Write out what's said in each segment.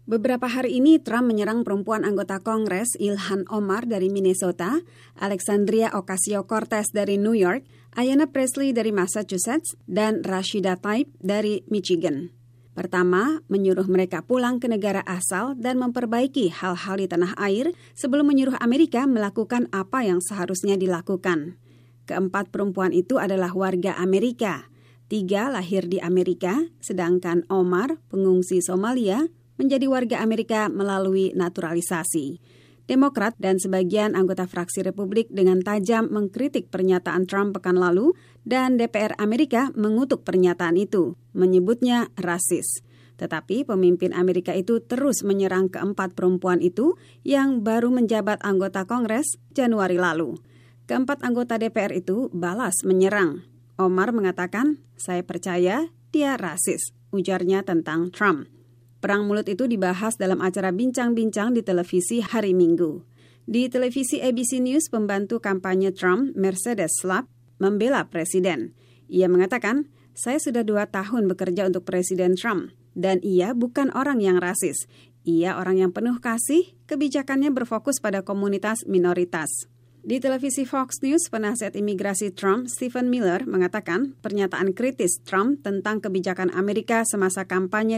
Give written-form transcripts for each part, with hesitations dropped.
Beberapa hari ini Trump menyerang perempuan anggota Kongres Ilhan Omar dari Minnesota, Alexandria Ocasio-Cortez dari New York, Ayanna Pressley dari Massachusetts, dan Rashida Tlaib dari Michigan. Pertama, menyuruh mereka pulang ke negara asal dan memperbaiki hal-hal di tanah air sebelum menyuruh Amerika melakukan apa yang seharusnya dilakukan. Keempat perempuan itu adalah warga Amerika. 3 lahir di Amerika, sedangkan Omar, pengungsi Somalia, menjadi warga Amerika melalui naturalisasi. Demokrat dan sebagian anggota fraksi Republik dengan tajam mengkritik pernyataan Trump pekan lalu dan DPR Amerika mengutuk pernyataan itu, menyebutnya rasis. Tetapi pemimpin Amerika itu terus menyerang keempat perempuan itu yang baru menjabat anggota Kongres Januari lalu. Keempat anggota DPR itu balas menyerang. Omar mengatakan, "Saya percaya dia rasis," ujarnya tentang Trump. Perang mulut itu dibahas dalam acara bincang-bincang di televisi hari Minggu. Di televisi ABC News, pembantu kampanye Trump, Mercedes Slapp, membela Presiden. Ia mengatakan, "Saya sudah 2 tahun bekerja untuk Presiden Trump, dan ia bukan orang yang rasis. Ia orang yang penuh kasih, kebijakannya berfokus pada komunitas minoritas." Di televisi Fox News, penasihat imigrasi Trump, Stephen Miller, mengatakan pernyataan kritis Trump tentang kebijakan Amerika semasa kampanye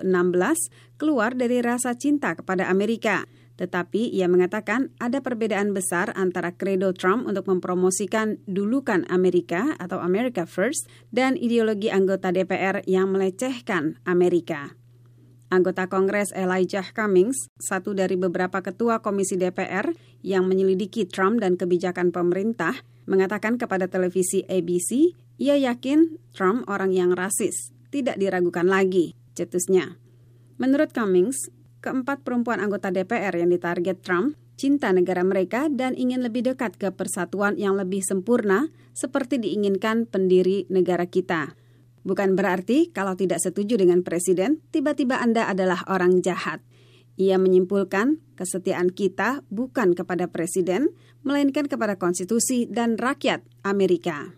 2016 keluar dari rasa cinta kepada Amerika. Tetapi ia mengatakan ada perbedaan besar antara kredo Trump untuk mempromosikan dulukan Amerika atau America First dan ideologi anggota DPR yang melecehkan Amerika. Anggota Kongres Elijah Cummings, satu dari beberapa ketua komisi DPR yang menyelidiki Trump dan kebijakan pemerintah, mengatakan kepada televisi ABC, ia yakin Trump orang yang rasis, tidak diragukan lagi, cetusnya. Menurut Cummings, keempat perempuan anggota DPR yang ditarget Trump cinta negara mereka dan ingin lebih dekat ke persatuan yang lebih sempurna seperti diinginkan pendiri negara kita. Bukan berarti kalau tidak setuju dengan presiden, tiba-tiba Anda adalah orang jahat. Ia menyimpulkan kesetiaan kita bukan kepada presiden, melainkan kepada konstitusi dan rakyat Amerika.